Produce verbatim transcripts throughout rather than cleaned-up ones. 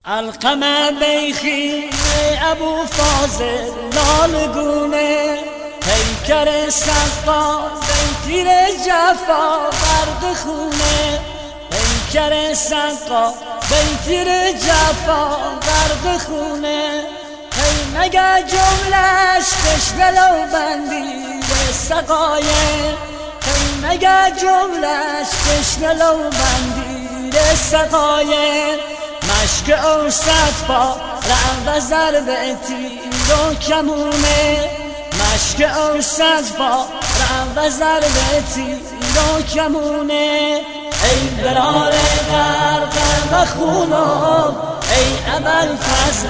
القمه بیخی ابو فاضل لالگونه پیکر سقا بیتیر جفا برد خونه پیکر سقا بیتیر جفا برد خونه هی مگه جملش کشنلو بندی به سقایه هی مگه جملش کشنلو بندی به سقایه مشک اوسط با رعب ضرب تیر و کمونه مشک اوسط با رعب ضرب تیر و کمونه ای برار غرق و خونم ای ابوالفضل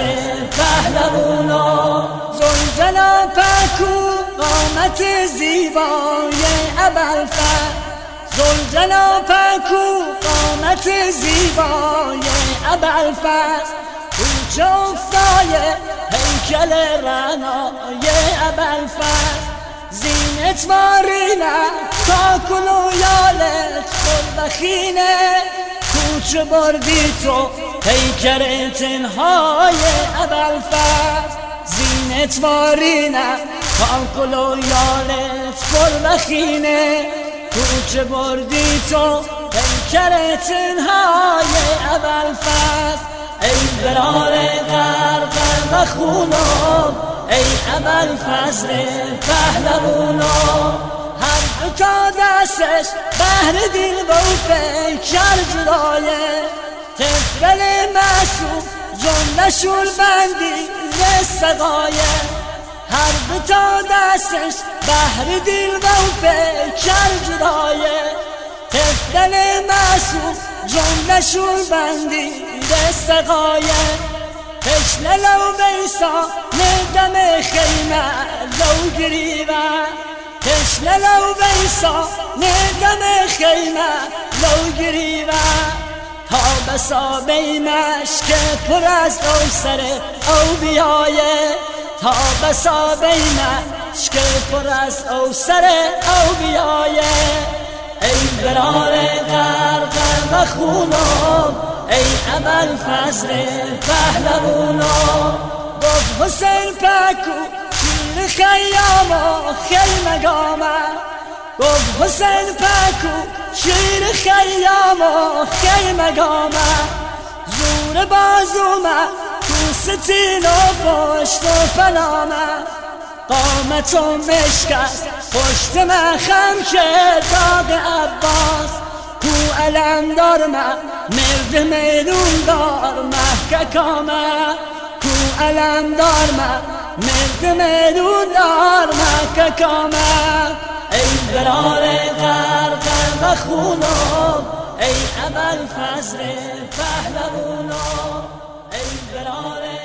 پهلوانم زلجلا پکو قامت زیبای ابوالفضل زلجلا پکو قامت زیبای ابوالفضل کوچه افتای هیکل رعنای ابوالفضل زینت مارینه تا کلو یالت خلبخینه کوچه بردی تو پیکر تنهای ابوالفضل زینت مارینه تا کلو یالت خلبخینه کوچه بردی تو پیکر تنهای ابوالفضل ای برار غرق و خونم ای ابوالفضل پهلوانم هر تا دستش بهر دل و پیکر جدایه طفل معصوم جمله شور بندی سقایه هر تا دستش بهر دل و پیکر جدایه طفل معصوم جمله شور بندی سقایه تشنه لو بیسا ندم خیمه لو گریوه تشنه لو بیسا ندم خیمه لو گریوه تا بسا بیمش که پر از او سر او بیایه تا بسا بیمش که پر از او سر او بیایه ای برار غرق و خونم ای ابوالفضل پهلوانم گفت حسین پکو شیر خیاما خیمگامه گفت حسین پکو شیر خیاما خیمگامه زور بازومه تو ستین و پشت و پنامه قامتو مشکست پشت مخم که داغ عباس کو علم دار ما مرد میلون دار محکه کامه کو علم دار ما مرد میلون دار محکه کامه ای برار غرق و خونم ای ابوالفضل پهلوانم ای برار